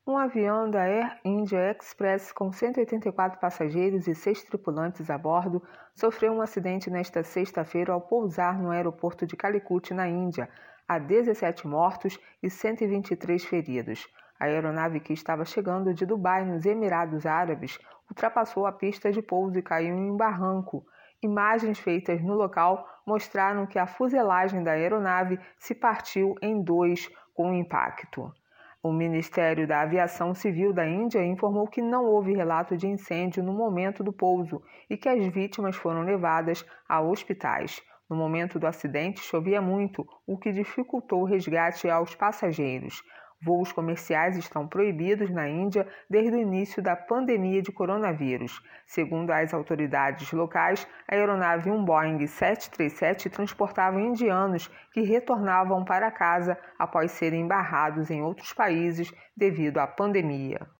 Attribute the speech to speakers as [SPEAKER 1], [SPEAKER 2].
[SPEAKER 1] Um avião da Air India Express com 184 passageiros e 6 tripulantes a bordo sofreu um acidente nesta sexta-feira ao pousar no aeroporto de Calicut, na Índia. Há 17 mortos e 123 feridos. A aeronave, que estava chegando de Dubai, nos Emirados Árabes, ultrapassou a pista de pouso e caiu em um barranco. Imagens feitas no local mostraram que a fuselagem da aeronave se partiu em dois com o impacto. O Ministério da Aviação Civil da Índia informou que não houve relato de incêndio no momento do pouso e que as vítimas foram levadas a hospitais. No momento do acidente, chovia muito, o que dificultou o resgate aos passageiros. Voos comerciais estão proibidos na Índia desde o início da pandemia de coronavírus. Segundo as autoridades locais, a aeronave Boeing 737 transportava indianos que retornavam para casa após serem barrados em outros países devido à pandemia.